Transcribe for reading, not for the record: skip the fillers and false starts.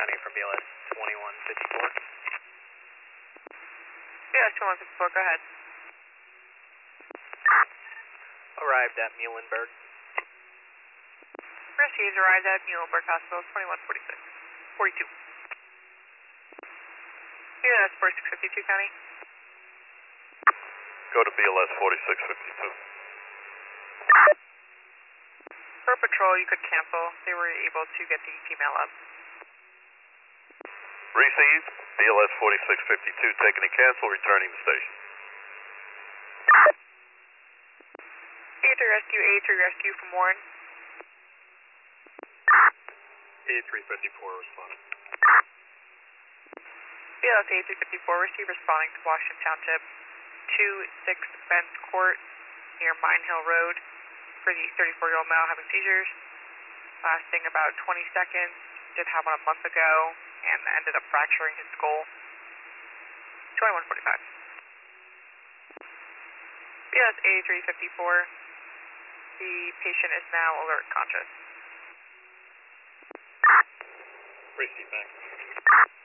County from BLS 2154. BLS 2154, go ahead. Arrived at Muhlenberg. Rescues arrived at Muhlenberg Hospital, 2146. 42. BLS 4652 County. Go to BLS 4652. For patrol, you could cancel. They were able to get the female up. Received. BLS 4652 taking a cancel, returning to station. A3 rescue, A3 rescue from Warren. A354 responding. BLS A354 receive responding to Washington Township 26 Benz Court near Mine Hill Road for the 34-year-old male having seizures, lasting about 20 seconds. Did have one a month ago and ended up fracturing his skull. 2145. BLS A354. The patient is now alert conscious. Receive, thanks.